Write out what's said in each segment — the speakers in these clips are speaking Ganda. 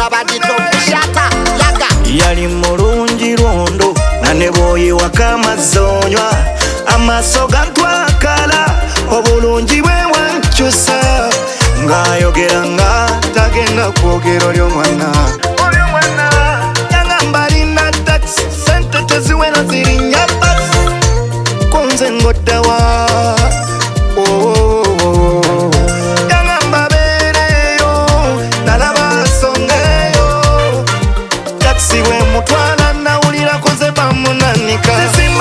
badito kushata yaga yali mulungi lwondo nane bwoyi wakamazonywa amaso gantwakala obulungi bwe wankyusa ng'ayogera nga tagenda kwogero ly'omwana yangamba lina taxi sente teziwera zirinnya taxi kunze ngoddawa yangamba beereyo nalaba nsongeyo taxi bwe mutwala nawulira koze bamunanika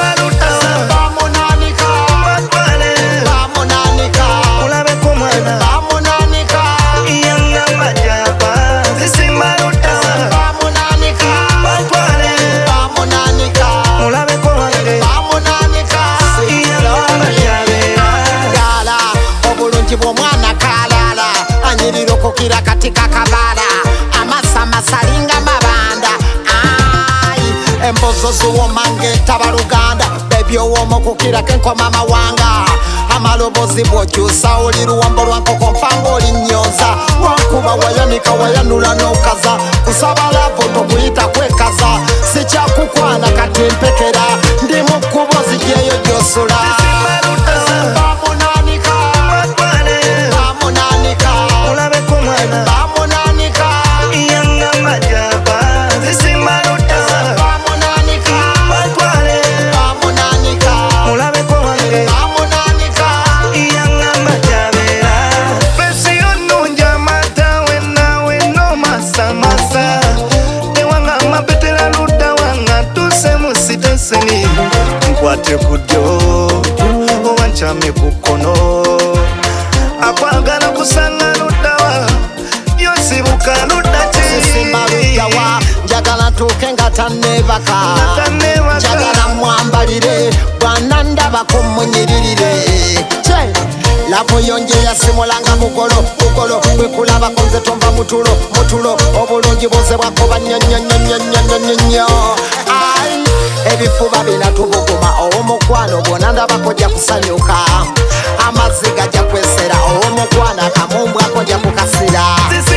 omwana kalala anyirira katika kabala amasa masalinga mabanda ai embozo zuwomange tabaluganda bebi owomo kukira kenkoma mawanga amalobozi bwokyusa oli luwambo lwankoko mpanga oli nyonza wankuba wayanika wayanula n'okaza kusaba voto kuyita kwekaza sikyakukwana kati mpekera ndi mu kkubo zijeyo gyosula nkwate kudyo owancame kukono akwagala kusanga luddawa yosibuka luddakisimbaluddawa njagala ntuuke nga tannebaka njagala mwambalire bwana ndabako munyiririre lavo yonje yasimulanga mugolo bwekulabako nze tomba mutulo obulungi buze bwakuba nyonyonyonyonyonyo ebifuba binatubuguma owomukwano bwona ndabako ja kusanyuka amazzi gajja kwesera owomukwano akamumbwako ja kukasira